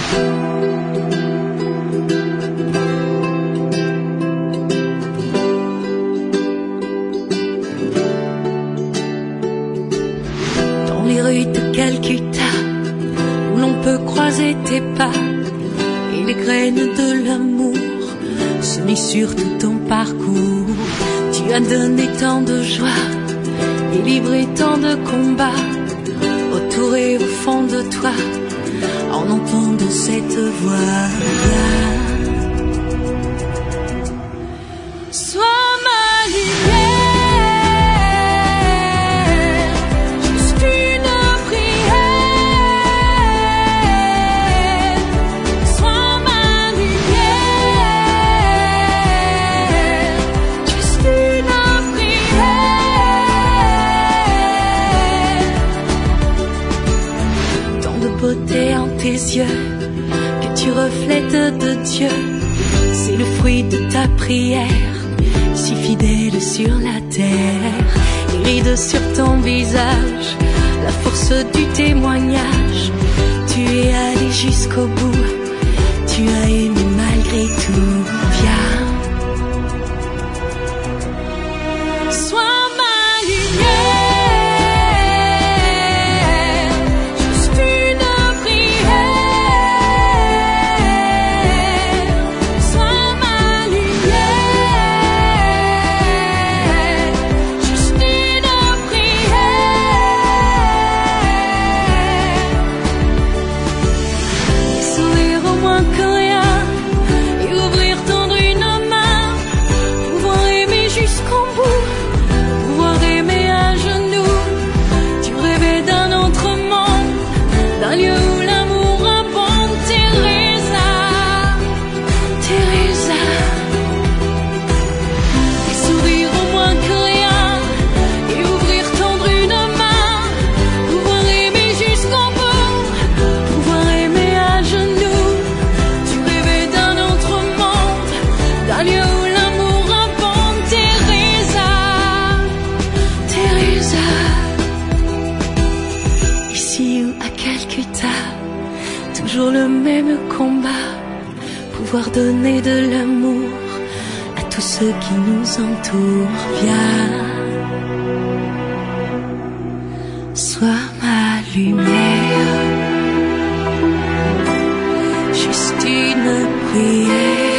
Dans les rues de Calcutta, où l'on peut croiser tes pas, et les graines de l'amour semées sur tout ton parcours. Tu as donné tant de joie et livré tant de combats, autour et au fond de toi, en entendant cette voix. Sois ma lumière, juste une prière. Sois ma lumière, juste une prière. Tant de beauté en tes yeux que tu reflètes de Dieu, c'est le fruit de ta prière, si fidèle sur la terre. Les rides sur ton visage, la force du témoignage. Tu es allé jusqu'au bout, tu as aimé malgré tout. Viens, sois ma lumière, juste une prière. Sois ma lumière, juste une prière. Sourire au moins que rien et ouvrir, tendre une main, pouvoir aimer jusqu'au bout, pouvoir aimer à genoux. Tu rêvais d'un autre monde, d'un lieu où l'amour abonde. Teresa, Teresa. Et sourire au moins que rien et ouvrir, tendre une main, pouvoir aimer jusqu'au bout, pouvoir aimer à genoux. Tu rêvais d'un autre monde, d'un lieu où l'amour abonde. Teresa, Teresa. Ici ou à Calcutta, toujours le même combat, pouvoir donner de l'amour à tous ceux qui nous entourent. Viens, sois ma lumière, juste une prière.